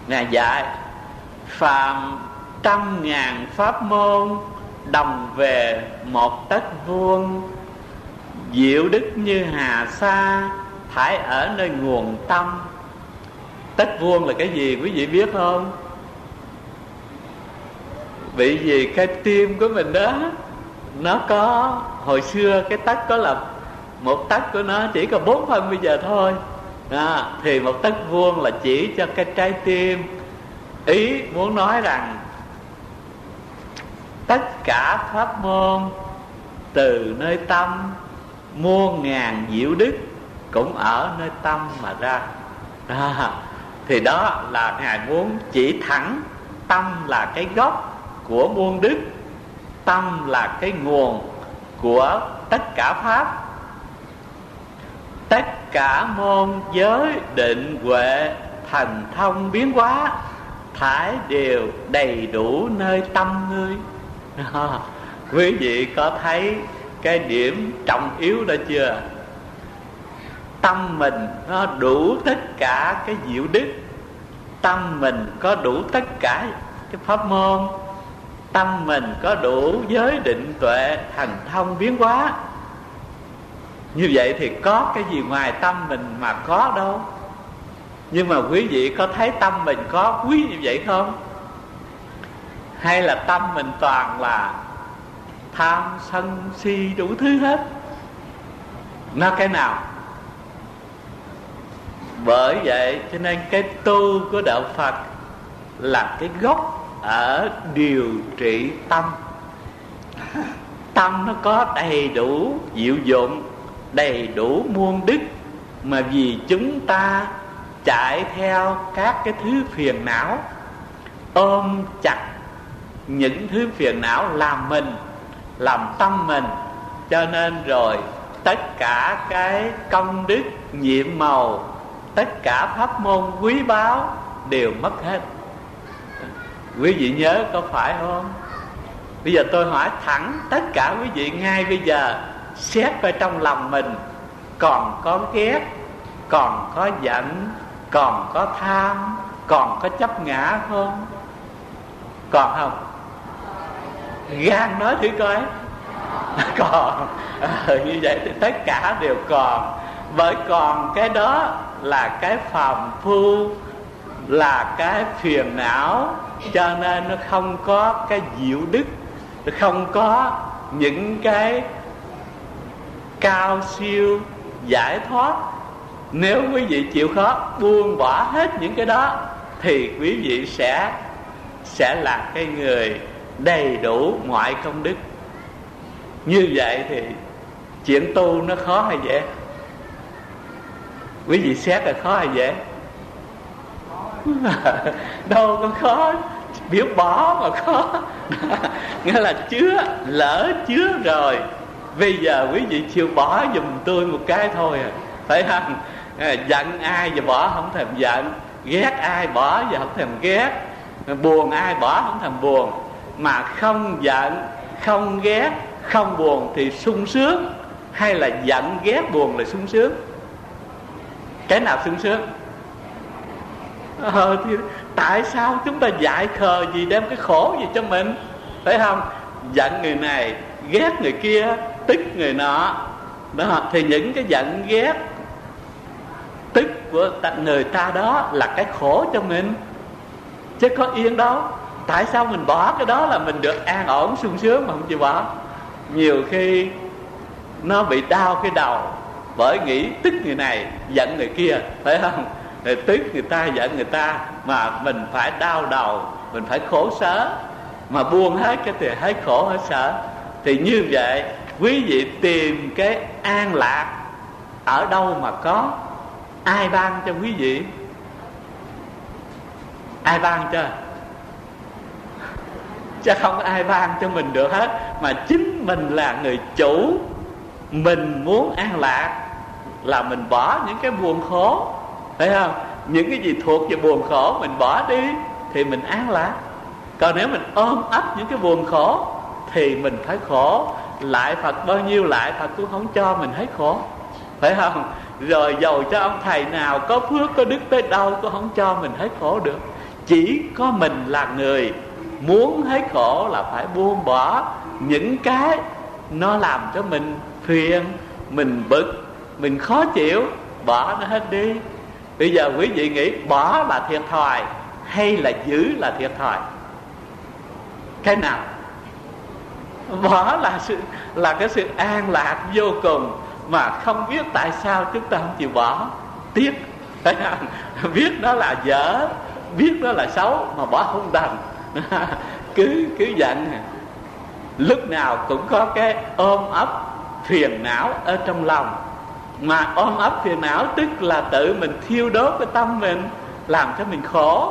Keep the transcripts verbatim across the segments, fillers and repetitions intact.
Ngài dạy phàm trăm ngàn pháp môn, đồng về một tấc vuông. Diệu đức như hà sa, thải ở nơi nguồn tâm. Tấc vuông là cái gì quý vị biết không? Vì gì cái tim của mình đó, nó có hồi xưa cái tấc có là một tấc của nó chỉ có bốn phân bây giờ thôi đó, thì một tấc vuông là chỉ cho cái trái tim. Ý muốn nói rằng tất cả pháp môn từ nơi tâm, muôn ngàn diệu đức cũng ở nơi tâm mà ra đó. Thì đó là Ngài muốn chỉ thẳng tâm là cái gốc của muôn đức, tâm là cái nguồn của tất cả pháp. Tất cả môn giới định huệ thần thông biến hóa, thải đều đầy đủ nơi tâm ngươi. À, quý vị có thấy cái điểm trọng yếu đó chưa? Tâm mình nó đủ tất cả cái diệu đức, tâm mình có đủ tất cả cái pháp môn, tâm mình có đủ giới định tuệ thần thông biến hóa. Như vậy thì có cái gì ngoài tâm mình mà có đâu. Nhưng mà quý vị có thấy tâm mình có quý như vậy không? Hay là tâm mình toàn là tham sân si đủ thứ hết? Nó cái nào? Bởi vậy cho nên cái tu của đạo Phật là cái gốc ở điều trị tâm. Tâm nó có đầy đủ diệu dụng, đầy đủ muôn đức, mà vì chúng ta chạy theo các cái thứ phiền não, ôm chặt những thứ phiền não làm mình, làm tâm mình, cho nên rồi tất cả cái công đức nhiệm màu, tất cả pháp môn quý báu đều mất hết. Quý vị nhớ có phải không? Bây giờ tôi hỏi thẳng tất cả quý vị ngay bây giờ, xét coi trong lòng mình còn có ghét, còn có giận, còn có tham, còn có chấp ngã không? Còn không? Gan nói thử coi. Còn. À, như vậy thì tất cả đều còn. Bởi còn cái đó là cái phàm phu, là cái phiền não, cho nên nó không có cái diệu đức, nó không có những cái cao siêu giải thoát. Nếu quý vị chịu khó buông bỏ hết những cái đó thì quý vị sẽ sẽ là cái người đầy đủ mọi công đức. Như vậy thì chuyện tu nó khó hay dễ? Quý vị xét là khó hay dễ? Đâu có khó, biết bỏ mà khó. Nghĩa là chứa, lỡ chứa rồi, bây giờ quý vị chịu bỏ giùm tôi một cái thôi à, phải không? Giận ai giờ bỏ không thèm giận, ghét ai bỏ giờ không thèm ghét, buồn ai bỏ không thèm buồn. Mà không giận, không ghét, không buồn thì sung sướng, hay là giận ghét buồn là sung sướng? Cái nào sung sướng? Ờ, thì tại sao chúng ta dại khờ gì đem cái khổ gì cho mình, phải không? Giận người này, ghét người kia, tức người nọ đó, thì những cái giận ghét tức của người ta đó là cái khổ cho mình, chứ có yên đâu. Tại sao mình bỏ cái đó là mình được an ổn sung sướng mà không chịu bỏ? Nhiều khi nó bị đau cái đầu bởi nghĩ tức người này giận người kia, phải không? Rồi tức người ta giận người ta mà mình phải đau đầu, mình phải khổ sở, mà buông hết cái thì hết khổ hết sở. Thì như vậy quý vị tìm cái an lạc ở đâu mà có? Ai ban cho quý vị? Ai ban cho? Chứ không ai ban cho mình được hết, mà chính mình là người chủ. Mình muốn an lạc là mình bỏ những cái buồn khổ, phải không? Những cái gì thuộc về buồn khổ mình bỏ đi thì mình an lạc. Còn nếu mình ôm ấp những cái buồn khổ thì mình phải khổ. Lại Phật bao nhiêu lại Phật cũng không cho mình hết khổ, phải không? Rồi dầu cho ông thầy nào có phước có đức tới đâu cũng không cho mình hết khổ được. chỉ có mình là người muốn hết khổ là phải buông bỏ những cái nó làm cho mình phiền, mình bực, mình khó chịu, bỏ nó hết đi. Bây giờ quý vị nghĩ bỏ là thiệt thòi hay là giữ là thiệt thòi? Cái nào? Bỏ là sự là cái sự an lạc vô cùng, mà không biết tại sao chúng ta không chịu bỏ. Tiếc. Biết nó là dở, biết nó là xấu mà bỏ không đành. cứ cứ giận, lúc nào cũng có cái ôm ấp phiền não ở trong lòng. Mà ôm ấp phiền não tức là tự mình thiêu đốt cái tâm mình, làm cho mình khổ.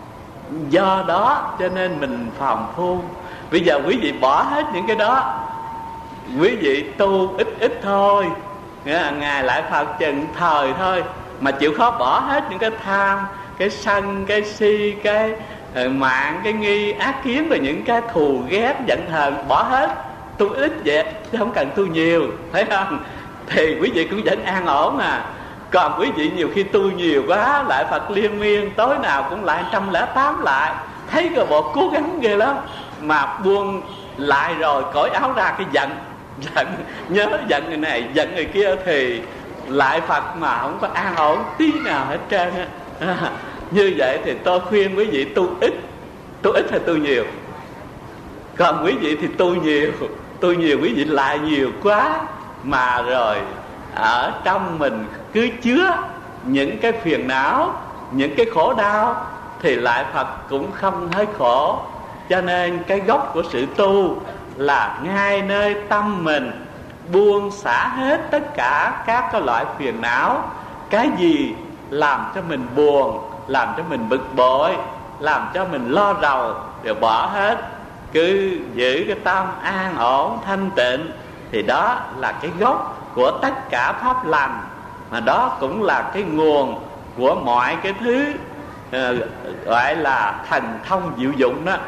Do đó cho nên mình phàm phu. Bây giờ quý vị bỏ hết những cái đó, quý vị tu ít ít thôi, Ngài lại Phật chừng thời thôi, mà chịu khó bỏ hết những cái tham, cái sân, cái si, cái mạng, cái nghi, ác kiến, và những cái thù ghét, giận hờn, bỏ hết. Tu ít vậy chứ không cần tu nhiều, thấy không? Thì quý vị cũng vẫn an ổn à. Còn quý vị nhiều khi tu nhiều quá, lại Phật liên miên, tối nào cũng lại một trăm lẻ tám lại, thấy cái bộ cố gắng ghê lắm, mà buông lại rồi cởi áo ra cái giận, giận nhớ giận người này, giận người kia, thì lại Phật mà không có an ổn tí nào hết trơn á. À, như vậy thì tôi khuyên quý vị tu ít. Tu ít hay tu nhiều? Còn quý vị thì tu nhiều. Tu nhiều quý vị lại nhiều quá, mà rồi ở trong mình cứ chứa những cái phiền não, những cái khổ đau, thì lại Phật cũng không hết khổ. Cho nên cái gốc của sự tu là ngay nơi tâm mình, buông xả hết tất cả các cái loại phiền não. Cái gì làm cho mình buồn, làm cho mình bực bội, làm cho mình lo rầu, đều bỏ hết. Cứ giữ cái tâm an ổn thanh tịnh, thì đó là cái gốc của tất cả pháp lành, mà đó cũng là cái nguồn của mọi cái thứ uh, gọi là thần thông diệu dụng đó.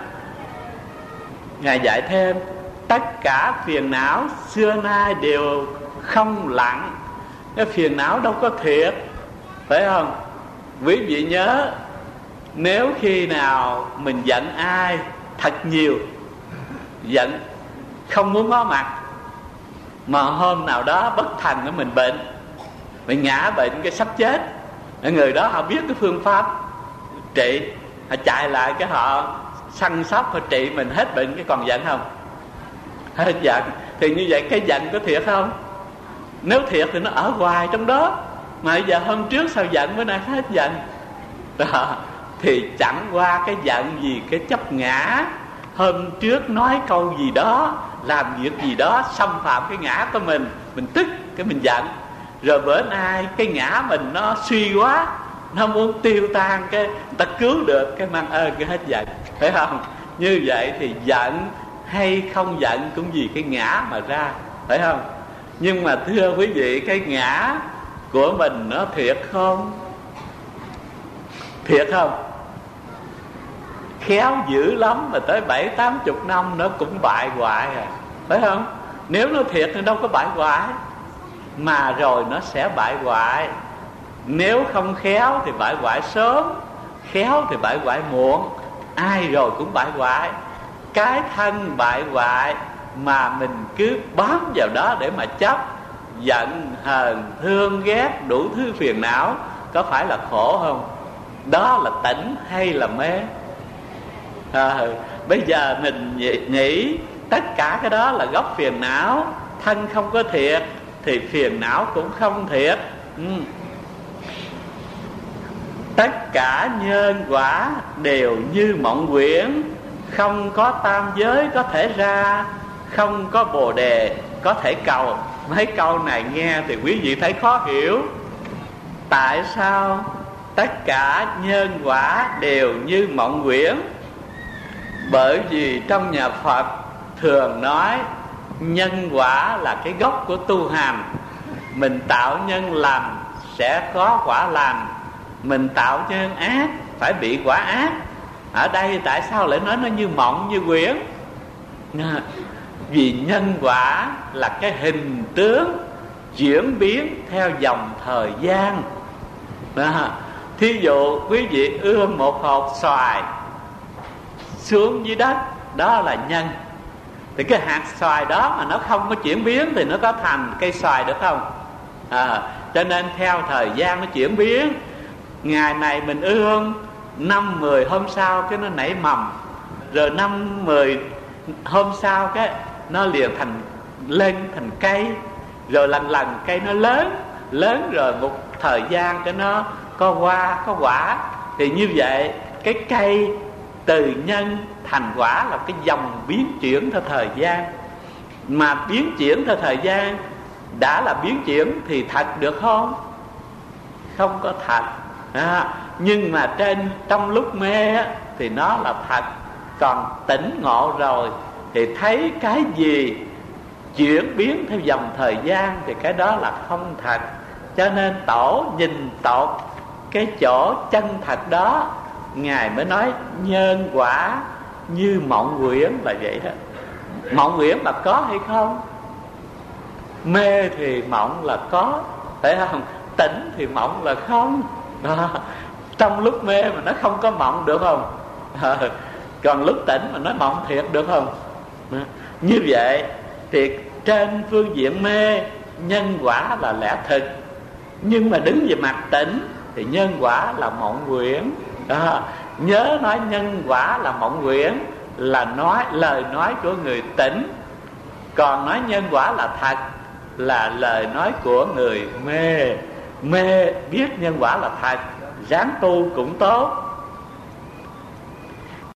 Ngài dạy thêm, tất cả phiền não xưa nay đều không lặng. Cái phiền não đâu có thiệt, phải không? Quý vị nhớ, nếu khi nào mình giận ai thật nhiều, giận không muốn có mặt, mà hôm nào đó bất thần của mình bệnh, mình ngã bệnh cái sắp chết, người đó họ biết cái phương pháp trị, họ chạy lại cái họ săn sóc, họ trị mình hết bệnh, cái còn giận không? Hết giận. Thì như vậy cái giận có thiệt không? Nếu thiệt thì nó ở hoài trong đó, mà giờ hôm trước sao giận, bữa nay hết giận đó. Thì chẳng qua cái giận gì cái chấp ngã. Hôm trước nói câu gì đó, làm việc gì đó xâm phạm cái ngã của mình, mình tức cái mình giận. Rồi bữa nay cái ngã mình nó suy quá, nó muốn tiêu tan, cái ta cứu được, cái mang ơn cái hết giận, phải không? Như vậy thì giận hay không giận cũng vì cái ngã mà ra, phải không? Nhưng mà thưa quý vị, cái ngã của mình nó thiệt không? Thiệt không? Khéo dữ lắm mà tới bảy tám chục năm nó cũng bại hoại à, phải không? Nếu nó thiệt thì đâu có bại hoại, mà rồi nó sẽ bại hoại. Nếu không khéo thì bại hoại sớm, khéo thì bại hoại muộn. Ai rồi cũng bại hoại. Cái thân bại hoại mà mình cứ bám vào đó để mà chấp, giận, hờn, thương, ghét, đủ thứ phiền não, có phải là khổ không? Đó là tỉnh hay là mê? À, bây giờ mình nghĩ tất cả cái đó là gốc phiền não. Thân không có thiệt thì phiền não cũng không thiệt. ừ. Tất cả nhân quả đều như mộng huyễn, không có tam giới có thể ra, không có bồ đề có thể cầu. Mấy câu này nghe thì quý vị thấy khó hiểu. Tại sao tất cả nhân quả đều như mộng huyễn? Bởi vì trong nhà Phật thường nói nhân quả là cái gốc của tu hành. Mình tạo nhân lành sẽ có quả lành, mình tạo nhân ác phải bị quả ác. Ở đây tại sao lại nói nó như mộng như huyễn? Vì nhân quả là cái hình tướng chuyển biến theo dòng thời gian đó. Thí dụ quý vị ươm một hột xoài xuống dưới đất, đó là nhân. Thì cái hạt xoài đó mà nó không có chuyển biến thì nó có thành cây xoài được không? À, cho nên theo thời gian nó chuyển biến. Ngày này mình ươm, năm mười hôm sau cái nó nảy mầm, rồi năm mười hôm sau cái nó liền thành lên thành cây, rồi lần lần cây nó lớn lớn rồi một thời gian cái nó có hoa có quả. Thì như vậy cái cây từ nhân thành quả là cái dòng biến chuyển theo thời gian. Mà biến chuyển theo thời gian đã là biến chuyển thì thật được không? Không có thật. À, nhưng mà trên trong lúc mê á, thì nó là thật. Còn tỉnh ngộ rồi thì thấy cái gì chuyển biến theo dòng thời gian thì cái đó là không thật. Cho nên Tổ nhìn tột cái chỗ chân thật đó, Ngài mới nói nhân quả như mộng quyển là vậy đó. Mộng quyển là có hay không? Mê thì mộng là có, phải không? Tỉnh thì mộng là không. Đó. Trong lúc mê mà nó không có mộng được không? À, còn lúc tỉnh mà nó mộng thiệt được không? À, như vậy thì trên phương diện mê, nhân quả là lẽ thực. Nhưng mà đứng về mặt tỉnh thì nhân quả là mộng quyển. À, nhớ nói nhân quả là mộng quyển là nói lời nói của người tỉnh. Còn nói nhân quả là thật là lời nói của người mê. Mê biết nhân quả là thật, ráng tu cũng tốt,